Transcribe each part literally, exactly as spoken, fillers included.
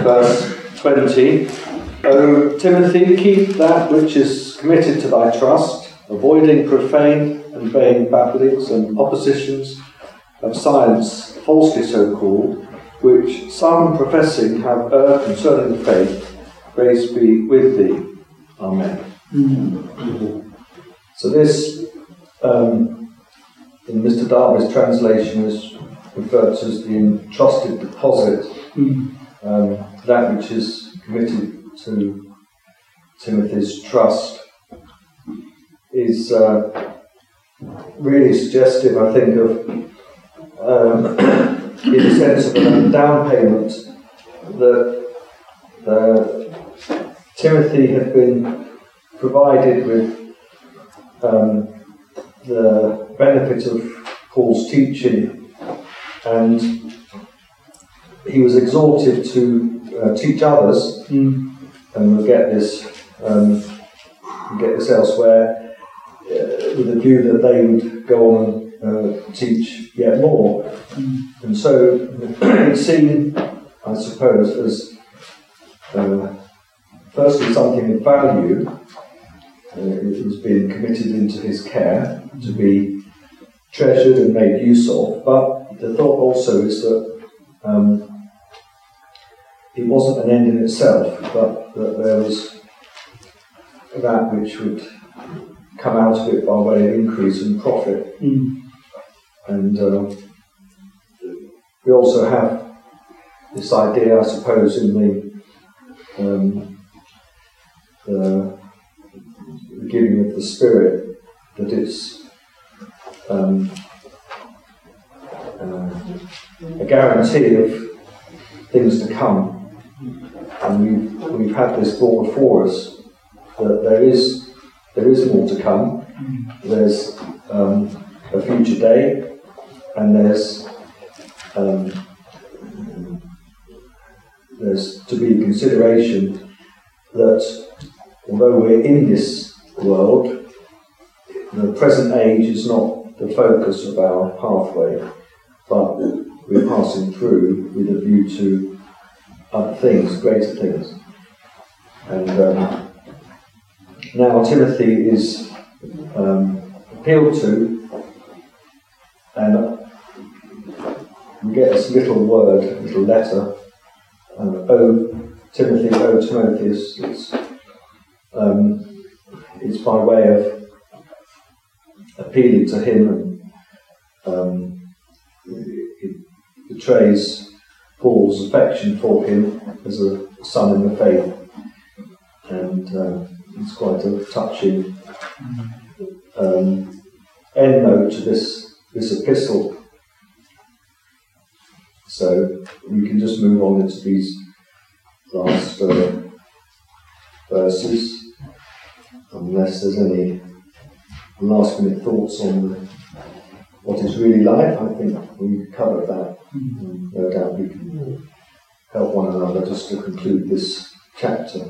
verse twenty. O Timothy, keep that which is committed to thy trust, avoiding profane and vain babblings and oppositions of science, falsely so called, which some professing have erred concerning the faith. Grace be with thee. Amen. Mm-hmm. So this, um, in Mister Darby's translation, is referred to as the entrusted deposit, mm-hmm. um, that which is committed to Timothy's trust, is uh, really suggestive, I think, of, um, in the sense of a down payment that uh, Timothy had been provided with um, the benefit of Paul's teaching, and he was exhorted to uh, teach others, mm. and we'll get this, um, we'll get this elsewhere, uh, with a view that they would go on and uh, teach yet more. Mm. And so it's seen, I suppose, as uh, firstly something of value. Uh, it was being committed into his care to be treasured and made use of, but the thought also is that um, it wasn't an end in itself, but that there was that which would come out of it by way of increase and profit. Mm. And uh, we also have this idea, I suppose, in the, um, the the giving of the Spirit, that it's um, uh, a guarantee of things to come. And we've, we've had this thought before us, that there is there is more to come. There's um, a future day, and there's um, there's to be consideration that although we're in this world, the present age is not the focus of our pathway, but we're passing through with a view to other things, greater things. And um, now Timothy is um, appealed to, and we get this little word, little letter, uh, O Timothy, O Timotheus. It's, um, it's by way of appealing to him, and um, it betrays Paul's affection for him as a son in the faith, and uh, it's quite a touching um, end note to this this epistle. So we can just move on into these last uh, verses, unless there's any last minute thoughts on the, what is really life. I think we've covered that. Mm-hmm. No doubt we can help one another just to conclude this chapter.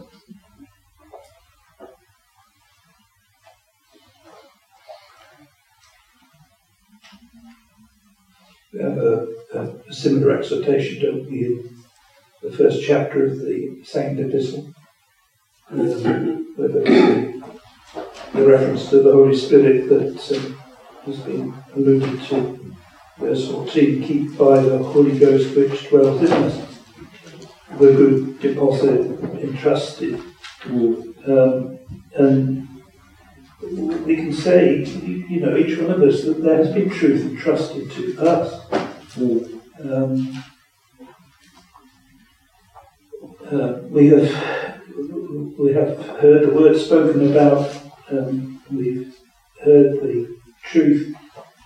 We have a, a, a similar exhortation, don't we, in the first chapter of the second epistle, um, where the, the reference to the Holy Spirit that um, has been alluded to. Verse fourteen, keep by the Holy Ghost which dwells in us, the good deposit entrusted. Um, and we can say, you know, each one of us, that there has been truth entrusted to us. Um, uh, we have we have heard the word spoken about. Um, we've heard the truth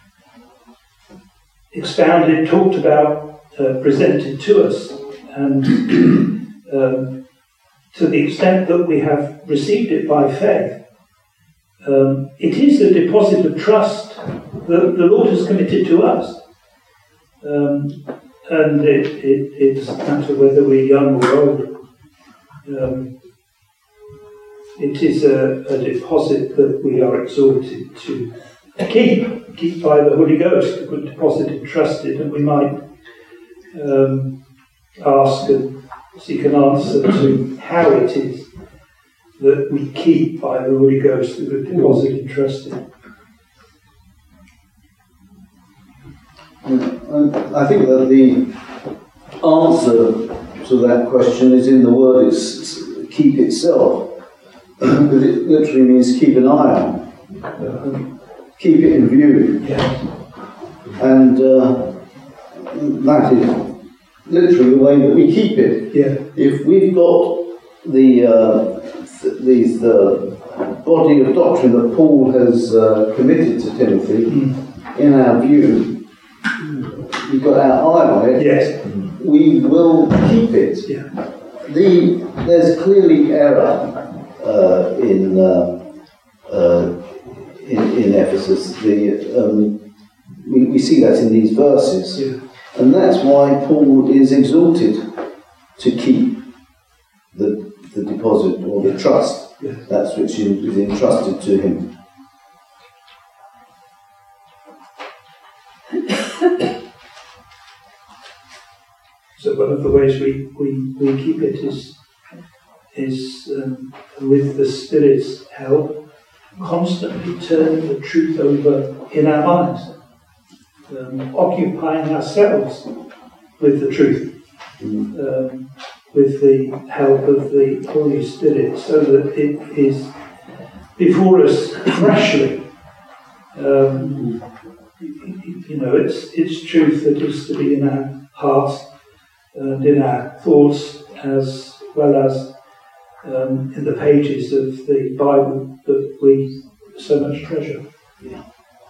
expounded, talked about, uh, presented to us, and um, to the extent that we have received it by faith, um, it is a deposit of trust that the Lord has committed to us. Um, and it, it, it doesn't matter whether we're young or old. Um, it is a, a deposit that we are exhorted to keep, keep by the Holy Ghost, a good deposit entrusted, and we might um, ask and seek an answer to how it is that we keep by the Holy Ghost that we've deposited and trusted. I think that the answer to that question is in the word it's, keep itself. Because it literally means keep an eye on, keep it in view. Yes. And uh, that is literally the way that we keep it. Yeah. If we've got the uh, th- these uh, body of doctrine that Paul has uh, committed to Timothy mm. in our view, we've got our eye on it. Yes. We will keep it. Yeah. The there's clearly error uh, in, uh, uh, in in Ephesus. The um, we, we see that in these verses, yeah. and that's why Paul is exhorted to keep the the deposit or the trust. Yeah. That's which is entrusted to him. So one of the ways we, we, we keep it is is um, with the Spirit's help, constantly turning the truth over in our minds, um, occupying ourselves with the truth, um, with the help of the Holy Spirit, so that it is before us freshly. Um, you know, it's it's truth that is to be in our hearts and in our thoughts, as well as um, in the pages of the Bible that we so much treasure. Yeah.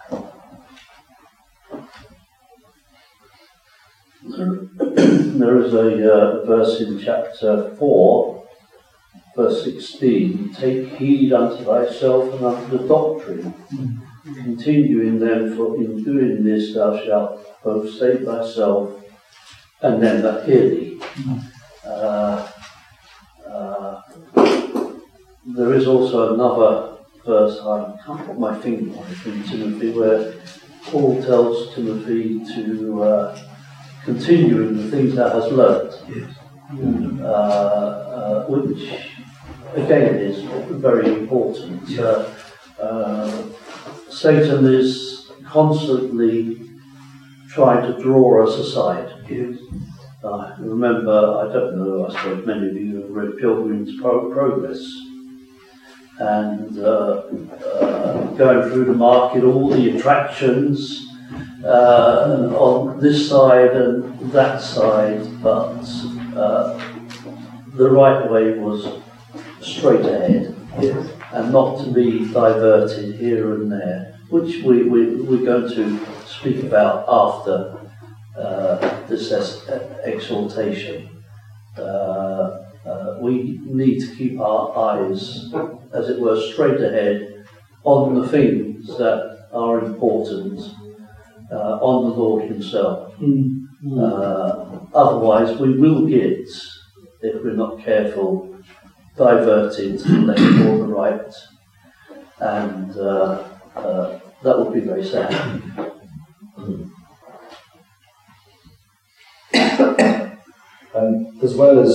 There is a uh, verse in chapter four, verse sixteen, take heed unto thyself and unto the doctrine. Mm. Continue in them, for in doing this thou shalt both save thyself and them that hear thee. Mm. Uh, uh, there is also another verse, I can't put my finger on it, in Timothy, where Paul tells Timothy to uh, continue in the things thou hast learnt. Yes. Uh, uh, which again is very important. Yeah. Uh, uh, Satan is constantly trying to draw us aside. Yes. I remember, I don't know, I suppose many of you have read Pilgrim's Pro- Progress, and uh, uh, going through the market, all the attractions uh, on this side and that side, but uh, the right way was straight ahead, yes. and not to be diverted here and there, which we, we, we're going to speak about after Uh, this exhortation. Uh, uh, we need to keep our eyes, as it were, straight ahead on the things that are important, uh, on the Lord Himself. Mm. Uh, otherwise, we will get, if we're not careful, diverted left or the right, and uh, uh, that would be very sad. And as well as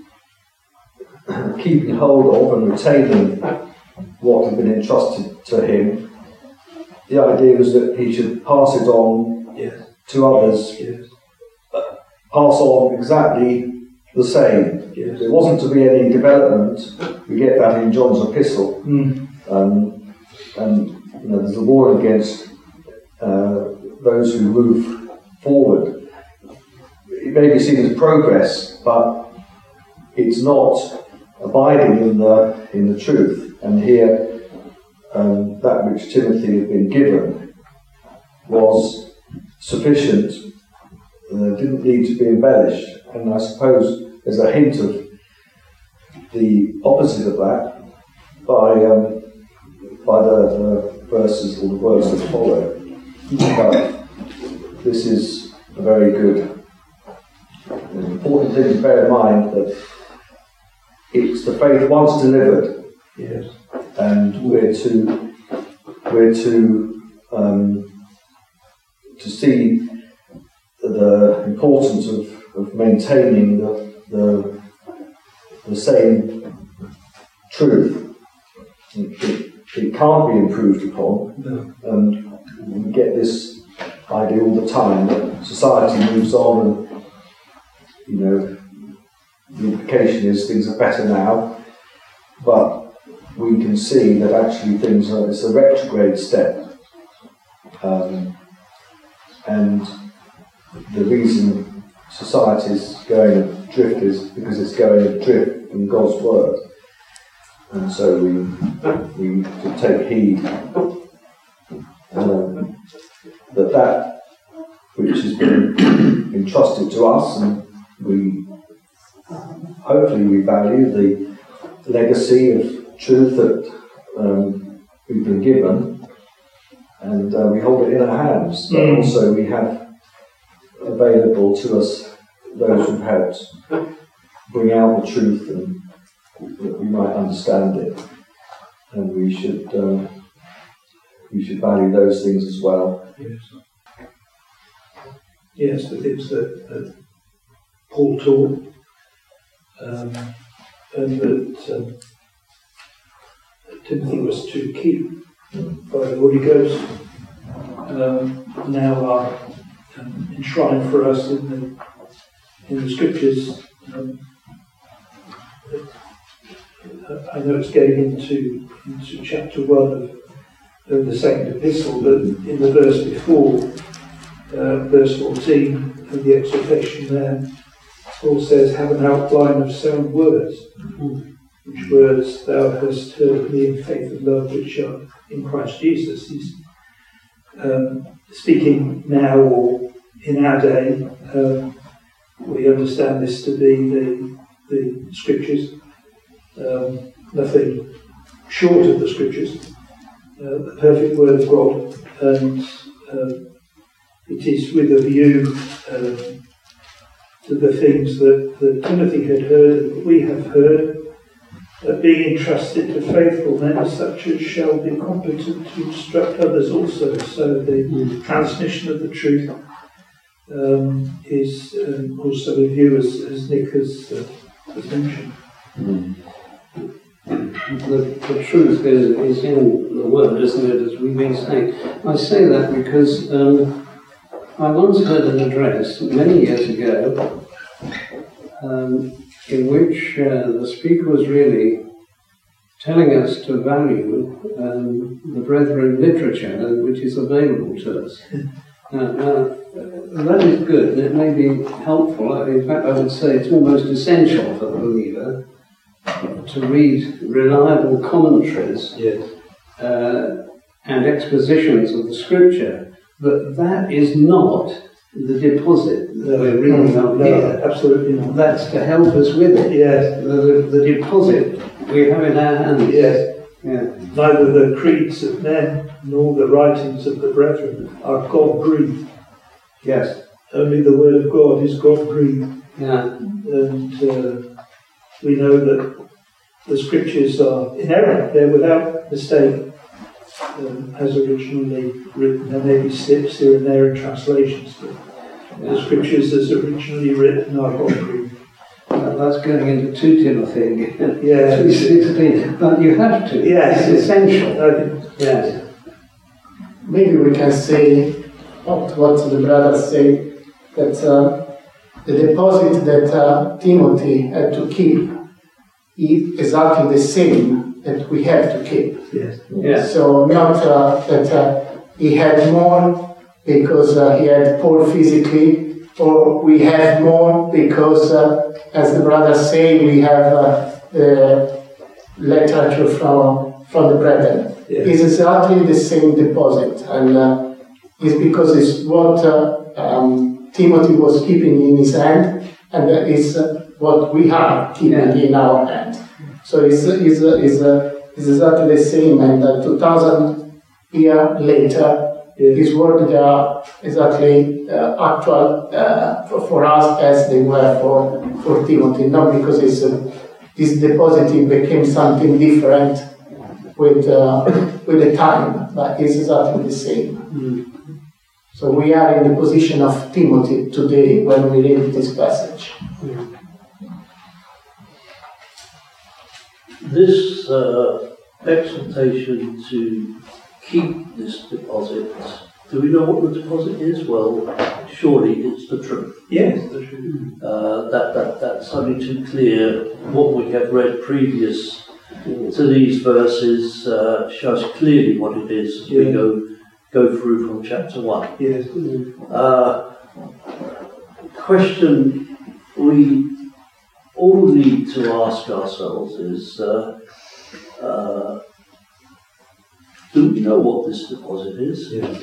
keeping hold of and retaining what had been entrusted to him, the idea was that he should pass it on yes. to others, yes. pass on exactly the same. Yes. There wasn't to be any development. We get that in John's epistle. Mm. Um, and you know, there's a war against uh, those who move forward. It may be seen as progress, but it's not abiding in the in the truth. And here, um, that which Timothy had been given was sufficient. Uh, didn't need to be embellished. And I suppose there's a hint of the opposite of that by um, by the, the verses or the words that follow. But this is a very good. It's important thing to bear in mind that it's the faith once delivered, yes. and we're to we're to um, to see the importance of, of maintaining the, the the same truth. It, it can't be improved upon. No. And we get this idea all the time that society moves on and, you know, the implication is things are better now, but we can see that actually things are, it's a retrograde step. Um, and the reason society is going adrift is because it's going adrift from God's word. And so we, we need to take heed um, that that which has been entrusted to us, and we hopefully we value the legacy of truth that um, we've been given, and uh, we hold it in our hands. But Mm. also we have available to us those who've helped bring out the truth and that we might understand it, and we should um, we should value those things as well. Yes. Yes, the things that, that Paul taught, um, and that, um, that Timothy was to keep by the Holy Ghost, um, now are um, enshrined for us in the in the Scriptures. Um, I know it's getting into into chapter one of, of the second epistle, but in the verse before, uh, verse fourteen of the exhortation there, Paul says, "Have an outline of sound words, which words thou hast heard me in faith and love which are in Christ Jesus." He's um, speaking now, or in our day. Um, we understand this to be the the Scriptures. Um, nothing short of the Scriptures, uh, the perfect Word of God, and uh, it is with a view um, to the things that, that Timothy had heard and that we have heard, that being entrusted to faithful men such as shall be competent to instruct others also. So the mm. transmission of the truth um, is um, also in view, as, as Nick has, uh, has mentioned. Mm. The, the truth is, is in the word, isn't it, as we've been saying. I say that because um, I once heard an address many years ago um, in which uh, the speaker was really telling us to value um, the Brethren literature which is available to us. Uh, uh, that is good, and it may be helpful. In fact, I would say it's almost essential for the believer to read reliable commentaries Yes. uh, and expositions of the Scripture, but that is not the deposit that No, we're reading no, up no, here. absolutely not. That's to help us with it. Yes. The, the, the deposit we have in our hands. Yes. Yeah. Neither the creeds of men nor the writings of the brethren are God-breathed. Yes. Only the Word of God is God-breathed. Yeah. And uh, we know that the Scriptures are inerrant, they're without mistake, um, as originally written. There may be slips here and there in translations, but Yeah. the Scriptures as originally written are God-breathed. Well, that's going into two Timothy again. Yeah. two sixteen. But you have to. Yes. It's essential. I think, Yes. Maybe we can say what what the brothers say, that uh, the deposit that uh, Timothy had to keep is exactly the same that we have to keep. yes. Yes. So not uh, that uh, he had more because uh, he had Paul physically, or we have more because, uh, as the brothers say, we have uh, the literature from from the brethren. Yes. It's exactly the same deposit, and uh, it's because it's what uh, um, Timothy was keeping in his hand, and uh, it's uh, what we are keeping Yeah. in our hand. So it's it's uh, it's, uh, it's exactly the same, and uh, two thousand years later, Yes. these words are exactly uh, actual uh, for, for us as they were for for Timothy. Not because it's uh, this deposit became something different with uh, with the time, but it's exactly the same. Mm. So we are in the position of Timothy today when we read this passage. this uh, exhortation to keep this deposit, do we know what the deposit is? Well, surely it's the truth. Yes, the truth. Uh, that, that, that's only too clear. What we have read previous to these verses uh, shows clearly what it is as we Yeah. go, go through from chapter one. Yes. Uh, question we all need to ask ourselves is, uh, uh, do we know what this deposit is? Yeah.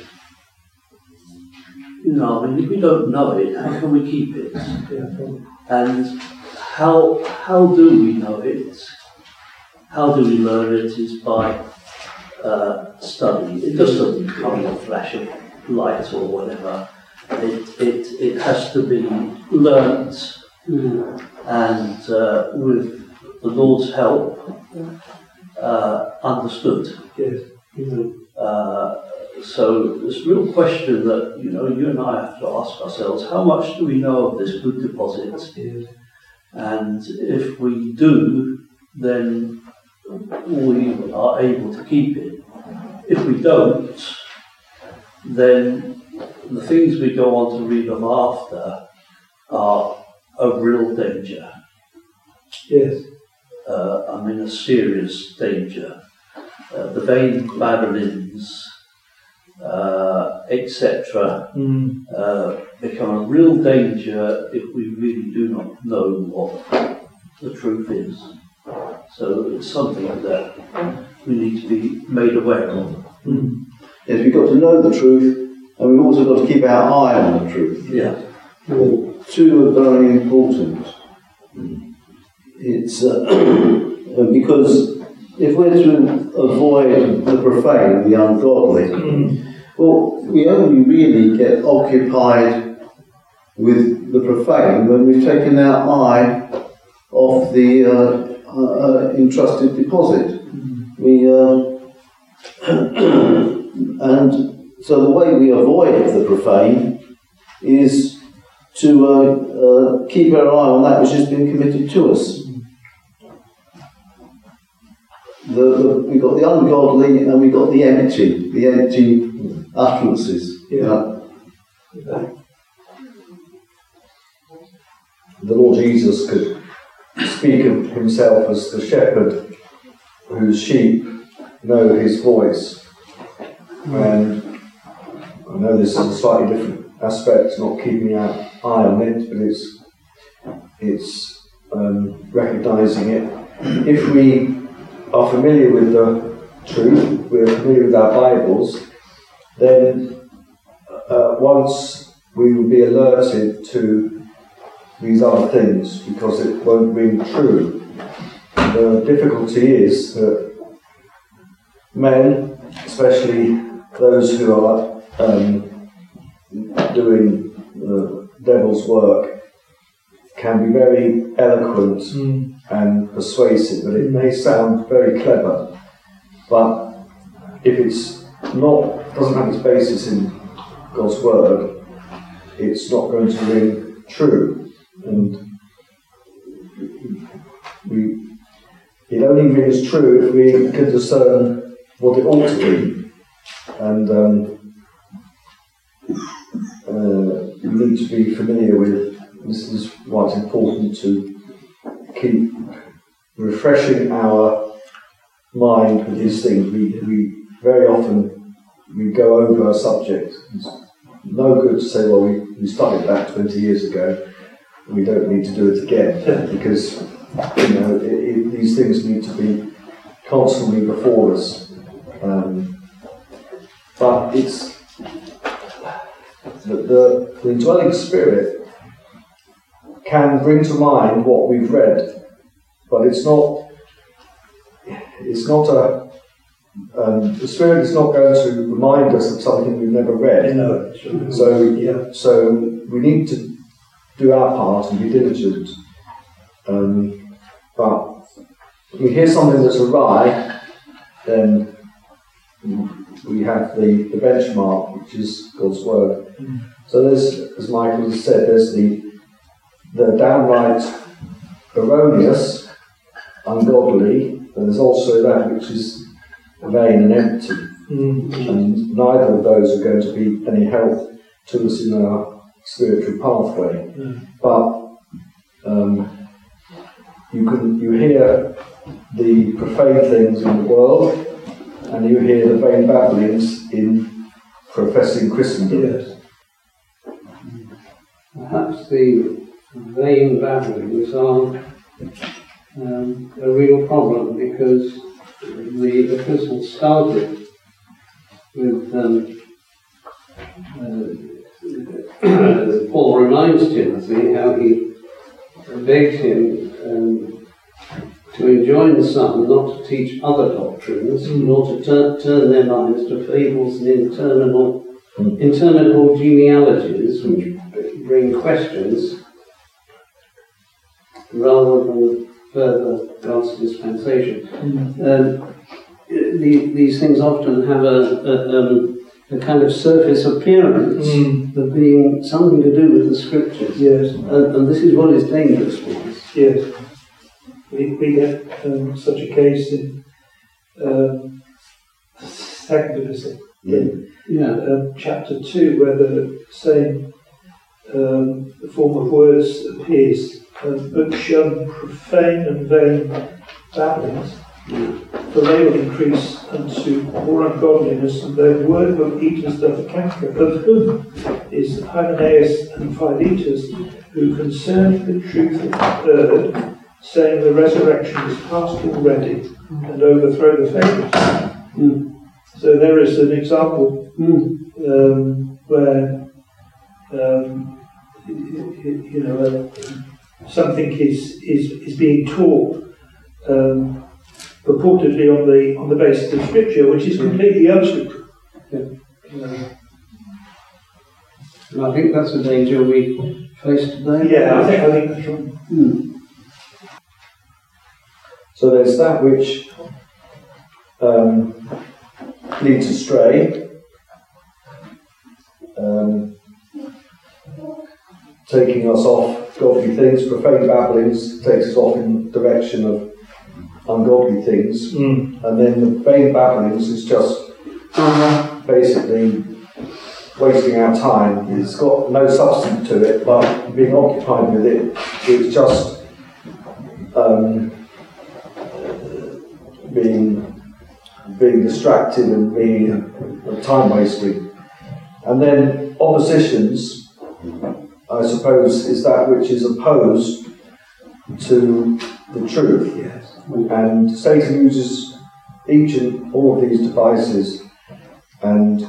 You know, I mean, if we don't know it, how can we keep it? Yeah. And how how do we know it? How do we learn it? Is by uh, study. It just doesn't come in a flash of light or whatever. It it it has to be learnt, and uh, with the Lord's help, uh, understood. Yes. Uh, so this real question that you know you and I have to ask ourselves: how much do we know of this good deposit? Yes. And if we do, then we are able to keep it. If we don't, then the things we go on to read them after are of real danger. Yes. Uh, I mean, a serious danger. Uh, the vain babblings, uh, et cetera, Mm. uh, become a real danger if we really do not know what the truth is. So it's something that we need to be made aware of. Mm. Yes, we've got to know the truth, and we've also got to keep our eye on the truth. Yeah. Well, two are very important. It's uh, because if we're to avoid the profane, the ungodly, Mm. well, we only really get occupied with the profane when we've taken our eye off the uh, uh, entrusted deposit. We uh, and so the way we avoid the profane is to uh, uh, keep our eye on that which has been committed to us. The, the, we've got the ungodly and we've got the empty, the empty utterances. Yeah. Uh, The Lord Jesus could speak of himself as the shepherd whose sheep know his voice. And I know this is a slightly different aspect, not keeping our eye on it, but it's it's um, recognising it. If we are familiar with the truth, we're familiar with our Bibles, then uh, once we will be alerted to these other things because it won't ring true. The difficulty is that men, especially those who are um, doing the devil's work, can be very eloquent Mm. and persuasive, but it may sound very clever, but if it's not, doesn't have its basis in God's word, it's not going to ring true. And we, it only rings true if we can discern what it ought to be. And um, uh, we need to be familiar with, this is why it's important to keep refreshing our mind with these things. We, we very often we go over a subject. It's no good to say, well, we, we studied that twenty years ago. We don't need to do it again, because you know it, it, these things need to be constantly before us. Um, but it's the, the, the indwelling spirit can bring to mind what we've read, but it's not. It's not a. Um, the spirit is not going to remind us of something we've never read. No, sure. So Yeah. so we need to do our part and be diligent. Um, but if we hear something that's awry, then we have the, the benchmark, which is God's word. Mm. So there's, as Michael has said, there's the the downright erroneous, ungodly, but there's also that which is vain and empty. Mm. And neither of those are going to be any help to us in our spiritual pathway. Mm. But um, you can you hear the profane things in the world, and you hear the vain babblings in professing Christendom. Yes. Perhaps the vain babblings are um, a real problem, because the epistle started with um, uh, Paul reminds Timothy how he begged him um, to enjoin the Son not to teach other doctrines, Mm. nor to tur- turn their minds to fables and interminable, Mm. interminable genealogies which bring questions rather than further God's dispensation. Mm. Um, the, these things often have a, a, um, a kind of surface appearance Mm. of being something to do with the scriptures. Yes. And, and this is what is dangerous for us. Yes. We, we get um, such a case in um, Second Epistle, Yeah. Yeah. um, chapter two, where the same um, the form of words appears. Um, but shun profane and vain babblings, for they will increase unto more ungodliness, and their word will eat as doth a canker, of whom is Hymenaeus and Philetus, who concerning the truth have heard, saying the resurrection is past already, and overthrow the fables. Mm. So there is an example Mm. um, where um, you, you know uh, something is, is is being taught um, purportedly on the on the basis of scripture, which is completely unscriptural. Yeah. You know. And I think that's a danger we face today. Yeah, I think I think that's right. Mm. So there's that which um, leads astray, um, taking us off godly things. Profane babblings takes us off in the direction of ungodly things, Mm. and then the vain babblings is just basically wasting our time. It's got no substance to it, but being occupied with it, it's just um, being being distracted and being uh, time wasting. And then oppositions, I suppose, is that which is opposed to the truth. Yes. And Satan uses each and all of these devices, and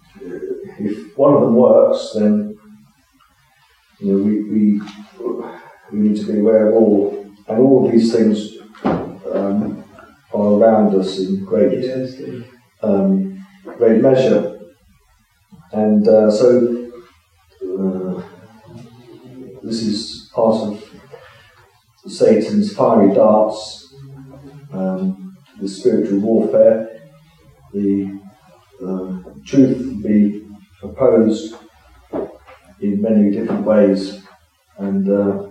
if one of them works, then you know we we, we need to be aware of all, and all of these things um, are around us in great Yes. um, great measure, and uh, so uh, this is part of Satan's fiery darts. Um, the spiritual warfare, the uh, truth can be opposed in many different ways, and uh,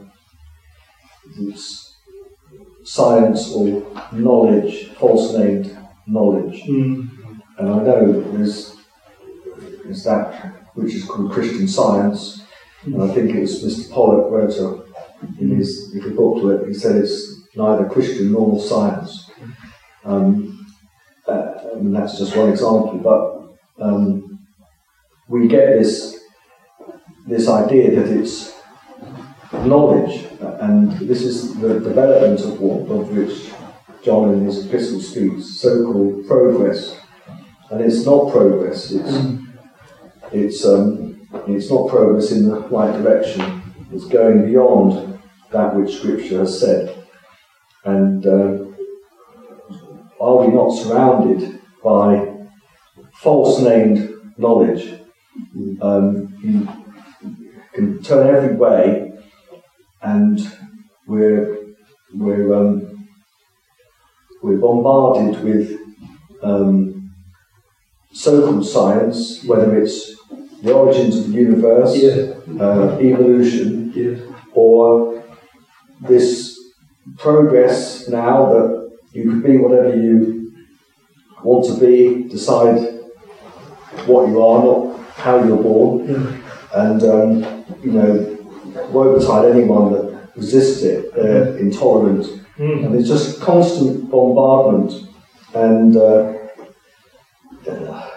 it's science or knowledge, false named knowledge. Mm. And I know there's, there's that which is called Christian Science, and I think it was Mister Pollock wrote a, in his little booklet, he said it's neither Christian nor science. Um, uh, and that's just one example, but um, we get this this idea that it's knowledge, and this is the development of what of which John in his epistle speaks, so-called progress, and it's not progress. It's it's um, it's not progress in the right direction. It's going beyond that which Scripture has said. And uh, are we not surrounded by false named knowledge? Um, you can turn every way, and we're we're um, we're bombarded with um, so-called science, whether it's the origins of the universe, Yeah. uh, evolution, Yes. or this progress now that you can be whatever you want to be, decide what you are, not how you're born, and um, you know, woe betide anyone that resists it. They're intolerant, mm. and it's just constant bombardment, and uh, uh,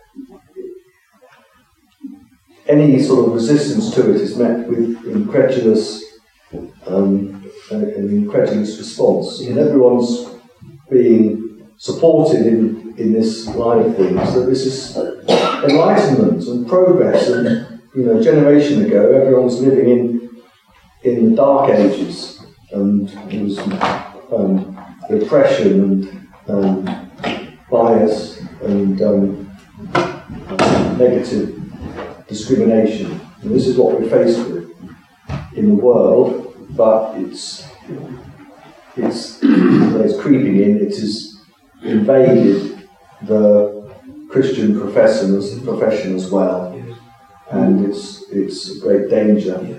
any sort of resistance to it is met with incredulous, um, an incredulous response, and everyone's being supported in, in this line of things, that this is enlightenment and progress, and you know, a generation ago everyone's living in in the dark ages, and there was um, repression and um, bias and um, negative discrimination, and this is what we're faced with in the world, but it's it's it's creeping in, it has invaded the Christian profession as, profession as well, and it's it's a great danger.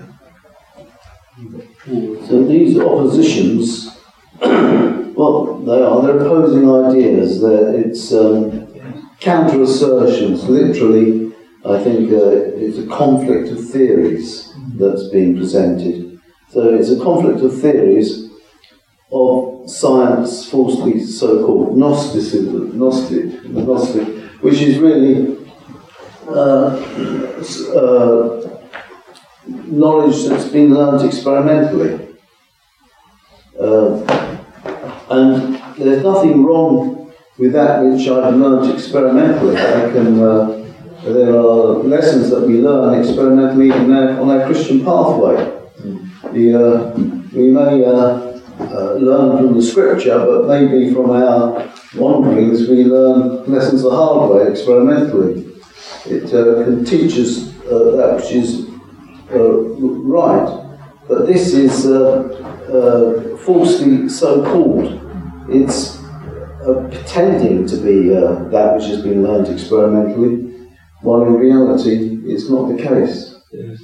So these oppositions, well, they are, they're opposing ideas, they're, it's um, counter-assertions, literally. I think uh, it's a conflict of theories that's being presented. So it's a conflict of theories of science, falsely so-called Gnosticism, Gnostic, Gnostic, which is really uh, uh, knowledge that's been learned experimentally. Uh, and there's nothing wrong with that which I've learned experimentally. I can, uh, there are lessons that we learn experimentally in our, on our Christian pathway. Mm. The, uh, we may uh, uh, learn from the scripture, but maybe from our wanderings we learn lessons the hard way, experimentally. It uh, can teach us uh, that which is uh, right, but this is uh, uh, falsely so-called. It's uh, pretending to be uh, that which has been learned experimentally, while in reality it's not the case. Yes.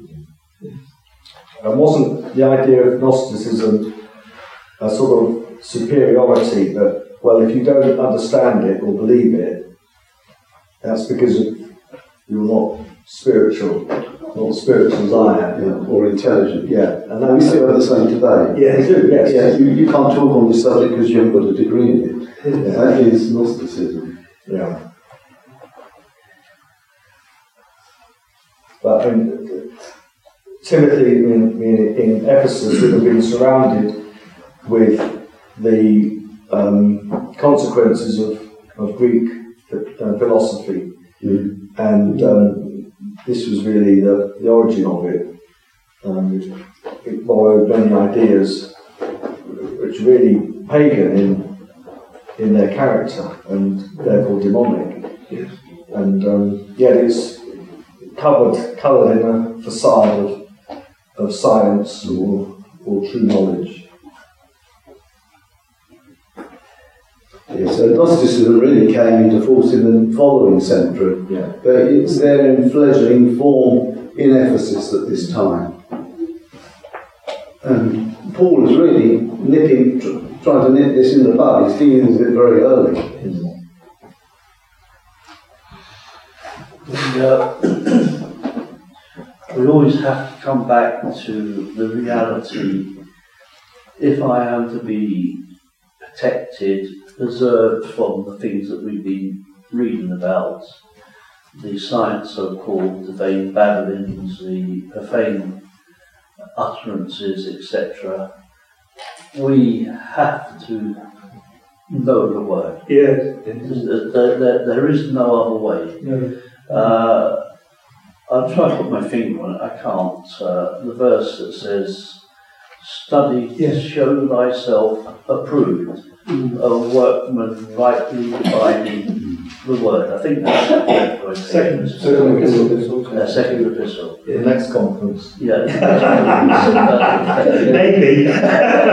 And wasn't the idea of Gnosticism a sort of superiority that, well, if you don't understand it or believe it, that's because of, you're not spiritual, not as spiritual as I am, yeah, or intelligent. Yeah, and that we still have the same today. Yeah, we do. Yes. Yeah, you, you can't talk on this subject because you haven't got a degree in it. Yeah. That is Gnosticism. Yeah. But in, Timothy in, in, in Ephesus would have been surrounded with the um, consequences of, of Greek uh, philosophy, mm. and um, this was really the, the origin of it. Um, it. It borrowed many ideas which are really pagan in in their character and therefore demonic. Yes. And um, yet it's covered, coloured in a facade of of science or or true knowledge. Yeah, so Gnosticism really came into force in the following century, yeah. but it's there in fledgling form in Ephesus at this time. And Paul is really nipping, tr- trying to nip this in the bud. He's dealing with it very early. We, uh, we always have to come back to the reality. If I am to be protected, preserved from the things that we've been reading about, the science so-called, the vain babblings, the profane utterances, et cetera, we have to know the word. Yes. There, there, there is no other way. No. Uh, I'll try to put my finger on it, I can't. Uh, the verse that says, study yes. to show thyself approved, mm. a workman rightly dividing the word. I think that's the right second, second epistle. Uh, second epistle. The next conference. Yeah. Maybe. uh,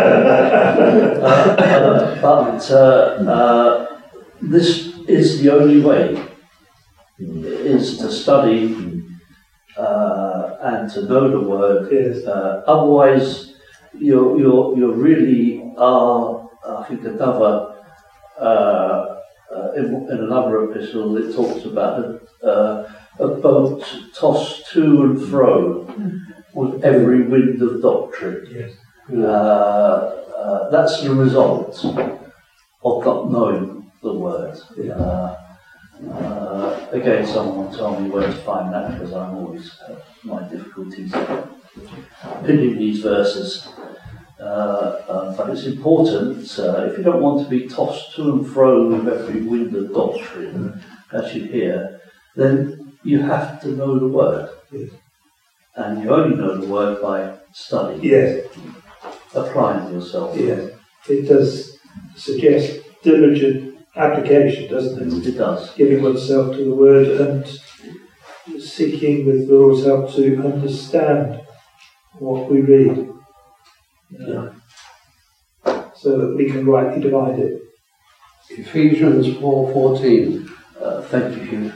uh, but uh, uh, this is the only way, is to study uh, and to know the word. Yes. Uh, otherwise, you you you really are I think another, uh, uh, in, in another epistle, it talks about uh, a boat tossed to and fro with every wind of doctrine. Yes. Uh, uh, that's the result of not knowing the word. Yeah. Uh, uh, again, someone told me where to find that, because I'm always uh, my difficulties pinning these verses. Uh, uh, but it's important, uh, if you don't want to be tossed to and fro with every wind of doctrine, as you hear, then you have to know the word. Yes. And you only know the word by study, Yes. applying yourself. Yes. It does suggest diligent application, doesn't it? It does. Giving oneself to the word and seeking with the Lord's help to understand what we read. Yeah. So that we can rightly divide it. Ephesians four fourteen. Uh, thank you, Hugh.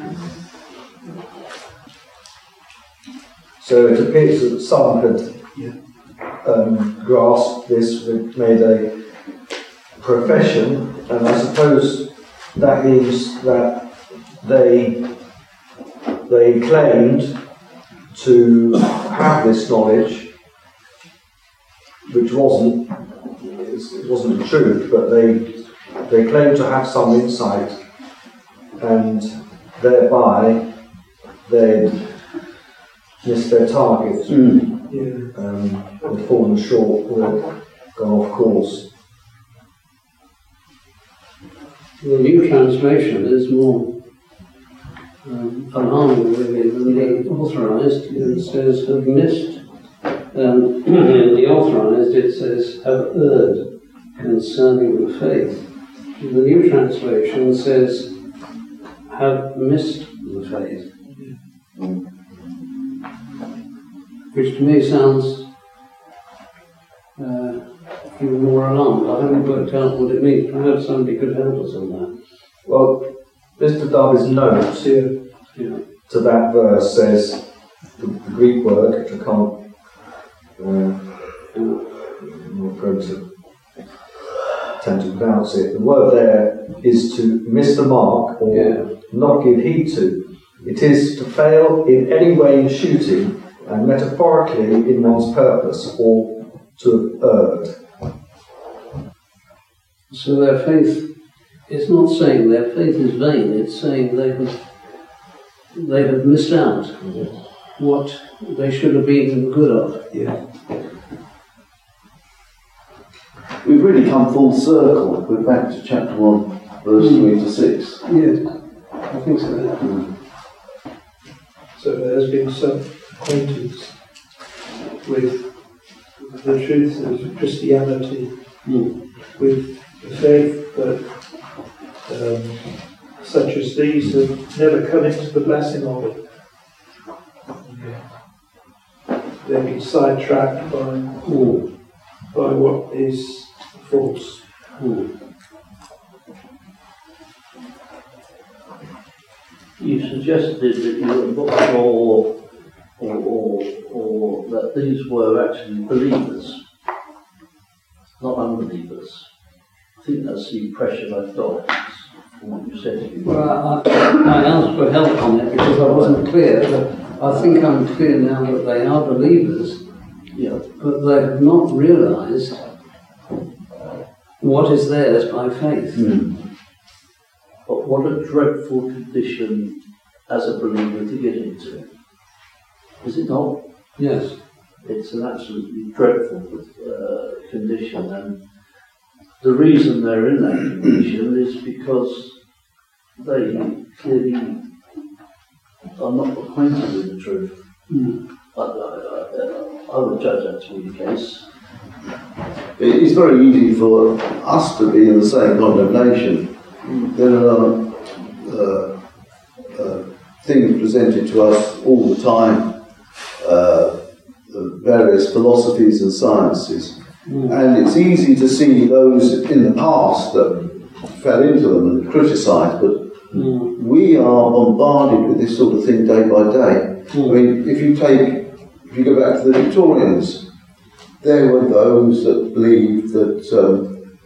So it appears that some had Yeah. um, grasped this, made a profession, and I suppose that means that they they claimed to have this knowledge, which wasn't it wasn't the truth, but they they claimed to have some insight, and thereby they'd missed their target, Mm. Yeah. um, and fallen short or gone off course. The new translation is more um, alarming really than the authorized. It says have missed. Um, in the authorized it says have erred concerning the faith. The new translation says have missed the faith. Which to me sounds uh, even more alarmed. I haven't worked out what it means. Perhaps somebody could help us on that. Well, Mister Darby's note Yeah. Yeah. to that verse says the, the Greek word, which I can't uh, I'm not going to attempt to pronounce it. The word there is to miss the mark or Yeah. not give heed to. It is to fail in any way in shooting, and metaphorically in one's purpose, or to have erred. So their faith, it's not saying their faith is vain, it's saying they have, they have missed out what they should have been good of. Yeah. We've really come full circle. We're back to chapter one, verse Mm. three to six. Yes, I think so. So there has been some acquaintance with the truth of Christianity, Mm. with the faith, but um, such as these have never come into the blessing of it. They've been sidetracked by, Mm. by what is false. Mm. You suggested that you were not sure or, or, or that these were actually believers, not unbelievers. I think that's the impression I've got from what you said to me. Well, I, I asked for help on it because I wasn't clear, but I think I'm clear now that they are believers, Yeah. but they have not realised what is theirs by faith. Mm. But what a dreadful condition as a believer to get into. Is it not? Yes. It's an absolutely dreadful uh, condition, and the reason they're in that condition is because they clearly are not acquainted with the truth. Mm. I, I, I, I would judge that to be the case. It's very easy for us to be in the same condemnation. There are uh, uh, things presented to us all the time, uh, the various philosophies and sciences, Mm. and it's easy to see those in the past that fell into them and criticise, but Mm. we are bombarded with this sort of thing day by day. Mm. I mean, if you take, if you go back to the Victorians, there were those that believed that um,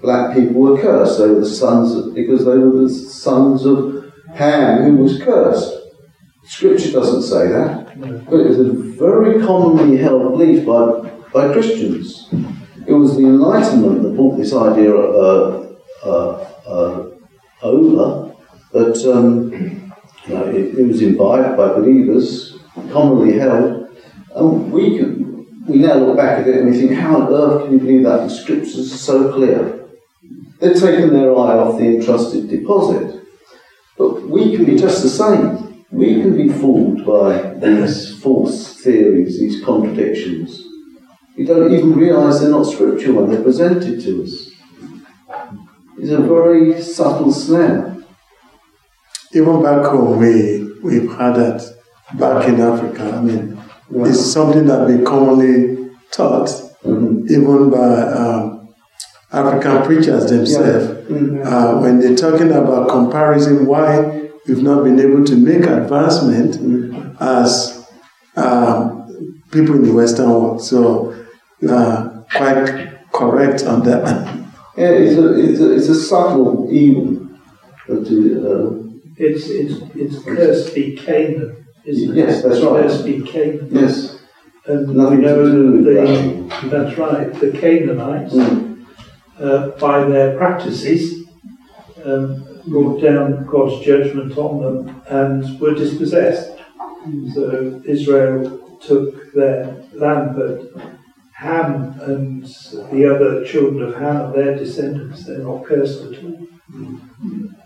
black people were cursed. They were the sons of, because they were the sons of Ham, who was cursed. Scripture doesn't say that, but it was a very commonly held belief by, by Christians. It was the Enlightenment that brought this idea uh, uh, uh, over, but um, you know, it, it was imbibed by believers, commonly held, and we can, we now look back at it and we think, how on earth can you believe that? The Scriptures are so clear. They've taken their eye off the entrusted deposit. But we can be just the same. We can be fooled by these false theories, these contradictions. We don't even realise they're not scriptural when they're presented to us. It's a very subtle snare. Even back home, we, we've had that back in Africa. I mean, wow. It's something that we commonly taught, mm-hmm. even by um, African preachers themselves. Yeah. Mm-hmm. Uh, when they're talking about comparison, why we've not been able to make advancement mm-hmm. as um, people in the Western world. So, uh, quite correct on that. Yeah, it's a, it's a, it's a subtle evil. But, uh, it's, it's, it's cursed be Canaan, isn't it? Yes, that's right. Cursed be Canaan. Yes. And Nothing we know to do with the, that. That's right, the Canaanites, mm. uh, by their practices, um, brought down God's judgment on them and were dispossessed. Mm. So Israel took their land, but Ham and the other children of Ham are their descendants. They're not cursed at all. Mm.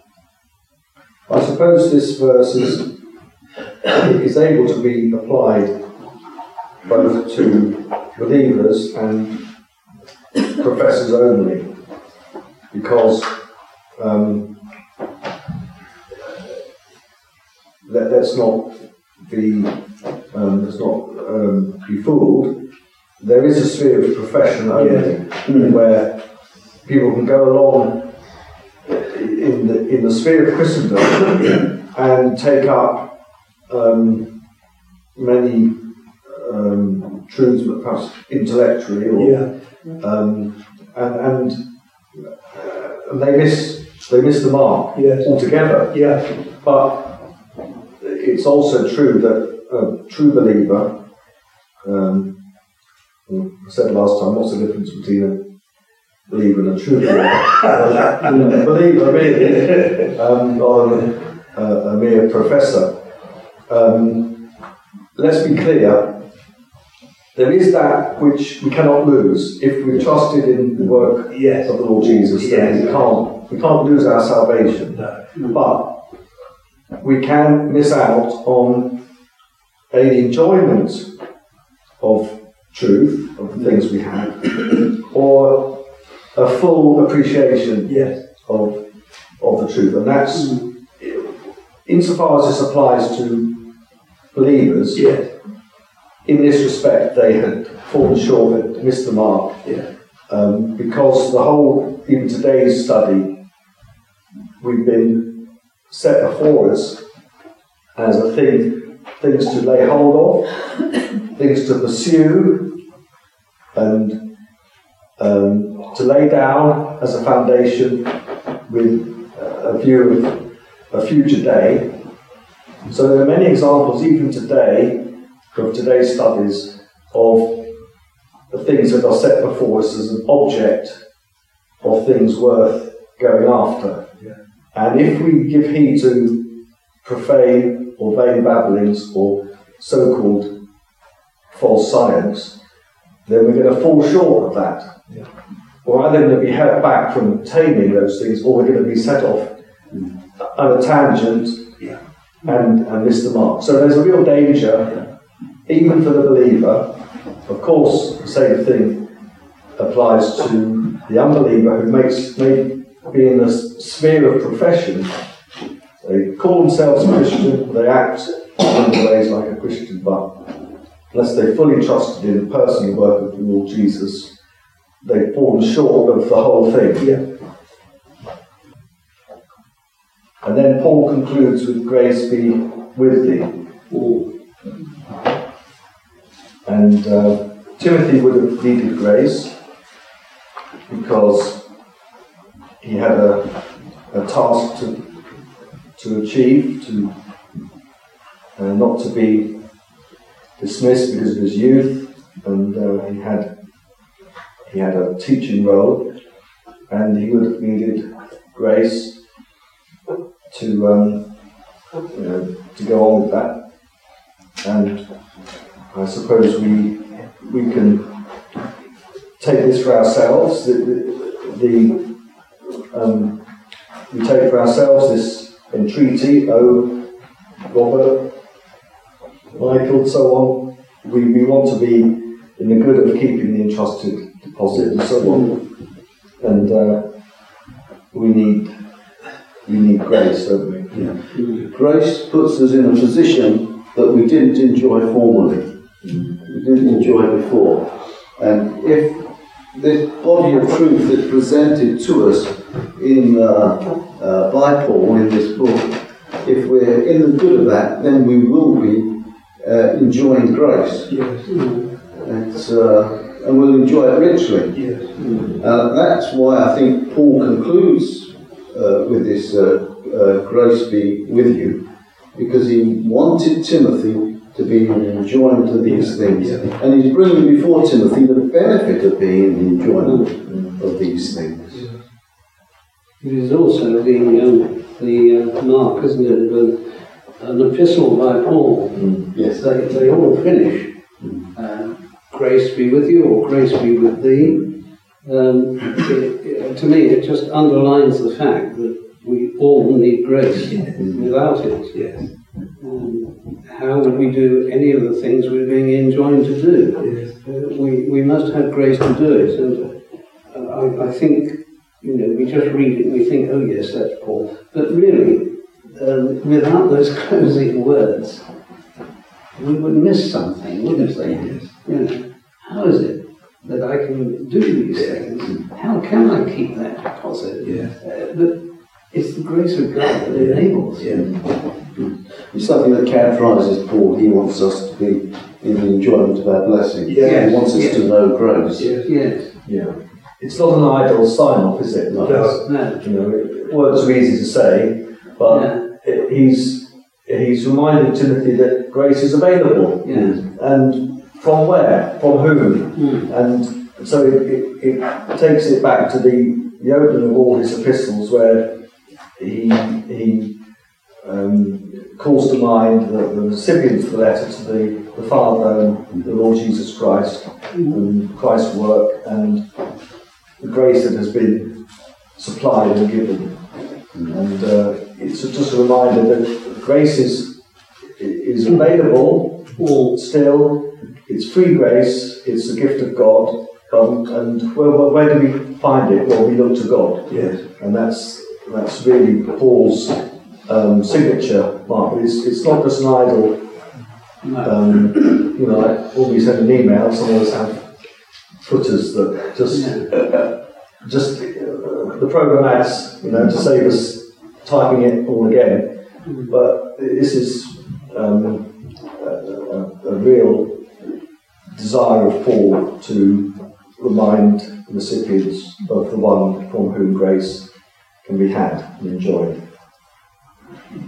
I suppose this verse is, is able to be applied both to believers and professors only, because um, let, let's not be um, let's not um, be fooled. There is a sphere of profession only, yeah. where people can go along in the in the sphere of Christendom and take up um, many um, truths, but perhaps intellectually, or yeah. um, and and, uh, and they miss they miss the mark yes. altogether. Yeah. But it's also true that a true believer. Um, I said last time, what's the difference between a believer and a true believer? A believer, really, um, rather than a, a mere professor. Um, let's be clear, there is that which we cannot lose. If we've trusted in the work yes. of the Lord Jesus, yes. then we can't, we can't lose our salvation. No. But we can miss out on an enjoyment of truth, of the things we have, or a full appreciation yes. of of the truth. And that's, mm. insofar as this applies to believers, yes. in this respect they had fallen short, had missed the mark, yeah. um, because the whole, even today's study, we've been set before us as a thing, things to lay hold of, things to pursue, and um, to lay down as a foundation with a view of a future day. So there are many examples, even today, of today's studies, of the things that are set before us as an object of things worth going after. Yeah. And if we give heed to profane or vain babblings or so-called false science, then we're going to fall short of that. Yeah. We're either going to be held back from attaining those things, or we're going to be set off on a tangent yeah. and, and miss the mark. So there's a real danger, even for the believer. Of course, the same thing applies to the unbeliever who makes may be in the sphere of profession. They call themselves Christian, they act in ways like a Christian, but unless they fully trusted in the personal work of the Lord Jesus, they've fallen short of the whole thing. Yeah. And then Paul concludes with grace be with thee. Ooh. And uh, Timothy would have needed grace because he had a, a task to to achieve, to uh, not to be dismissed because of his youth, and uh, he had he had a teaching role, and he would have needed grace to um, you know, to go on with that. And I suppose we we can take this for ourselves. The, the, the um, we take for ourselves this entreaty, oh, Robert, Michael, so on. We we want to be in the good of keeping the entrusted deposit and so on. And uh, we need we need grace, don't we? Yeah. Grace puts us in a position that we didn't enjoy formerly. We didn't enjoy before. And if this body of truth is presented to us in uh, uh, by Paul in this book, if we're in the good of that, then we will be uh, enjoying grace. Yes. It's, uh, and we'll enjoy it richly. Yes. Uh, that's why I think Paul concludes uh, with this uh, uh, grace be with you, because he wanted Timothy to be in enjoyment of these things. Yeah. And he's bringing before Timothy the benefit of being in enjoyment of these things. It is also the, um, the uh, mark, isn't it, of an epistle by Paul. Mm. Yes. They, they all finish. Uh, grace be with you, or grace be with thee. Um, it, it, to me, it just underlines the fact that we all need grace. Without it, Yes. um, how would we do any of the things we're being enjoined to do? Yes. Uh, we, we must have grace to do it. And uh, I, I think, you know, we just read it and we think, oh yes, that's Paul. But really, um, without those closing words, we would miss something, wouldn't we? Yes. You know, how is it that I can do these things? How can I keep that deposit? Yes. Uh, but it's the grace of God that enables. Yeah. It's something that characterises Paul. He wants us to be in the enjoyment of our blessing. Yes. He wants us Yes. to know grace. Yes. Yes. Yeah. It's not an idle sign-off, is it? No. No. You know, it, words are easy to say, but Yeah. it, he's he's reminded Timothy that grace is available. Yeah. And from where? From whom? Mm. And so it, it, it takes it back to the, the opening of all his epistles, where he he um, calls to mind the, the recipient of the letter to the, the Father and the Lord Jesus Christ, and Christ's work, and the grace that has been supplied and given. And uh, it's just a reminder that grace is, is available still. It's free grace, it's a gift of God. Um, and where, where do we find it? Well, we look to God. Yes. And that's that's really Paul's um, signature mark. It's, it's not just an idle, um, you know, like when we send an email, some of us have footers that just, just uh, the program adds, you know, to save us typing it all again. But this is um, a, a, a real desire of Paul to remind the recipients of the one from whom grace can be had and enjoyed.